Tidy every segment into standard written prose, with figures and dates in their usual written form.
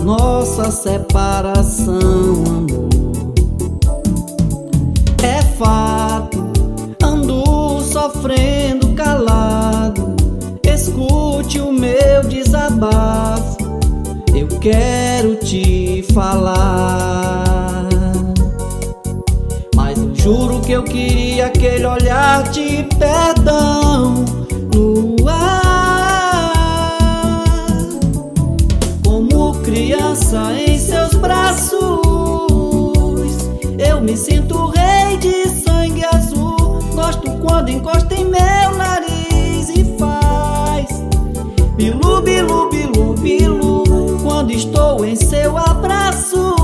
nossa separação, amor. É fato, ando sofrendo calado. Escute o meu desabafo, eu quero te falar. Mas eu juro que eu queria aquele olhar de perdão no ar, como criança em seus braços. Eu me sinto rei de sangue azul. Gosto quando encosta em meu nariz e faz bilu, bilu, bilu, bilu. Quando estou em seu abraço,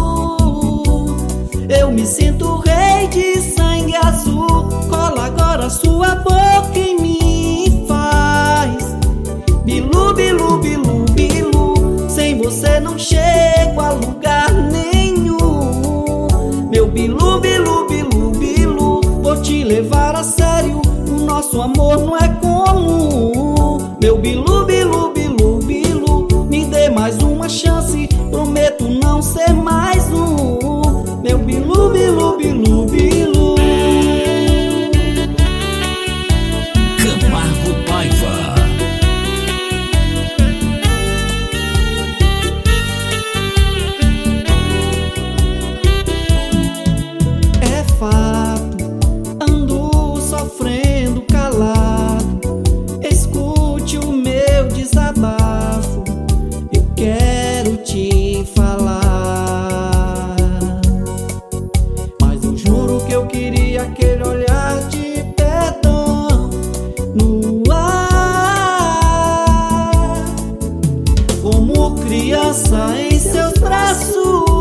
eu me sinto rei de sangue azul. Cola agora sua boca em mim e faz bilu, bilu, bilu, bilu. Sem você não chego a lugar nenhum. Meu bilu, bilu, bilu, bilu. Vou te levar a sério, o nosso amor não é comum. Meu bilu, bilu, bilu, bilu. Me dê mais uma chance, prometo não ser mais um. Meu bilu, bilu, bilu, bilu. Camargo Paiva. É fato, ando sofrendo calado. Escute o meu desabafo, eu quero te falar. Mas eu juro que eu queria aquele olhar de perdão no ar, como criança em seus braços.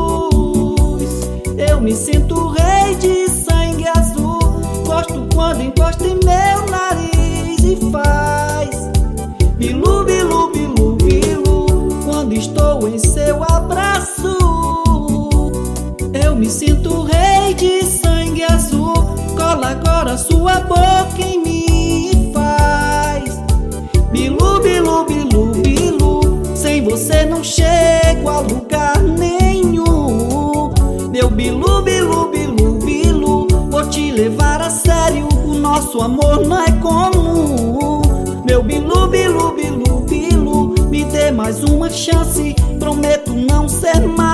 Eu me sinto rei de sangue azul. Gosto quando encosta em meu nariz e faz bilu, bilu, bilu, bilu. Quando estou em seu abraço, eu me sinto rei de sangue azul. Cola agora sua boca em mim e faz bilu, bilu, bilu, bilu. Sem você não chego a lugar nenhum. Meu bilu, bilu, bilu, bilu. Vou te levar a sério, o nosso amor não é comum. Meu bilu, bilu, bilu, bilu. Me dê mais uma chance, prometo não ser mais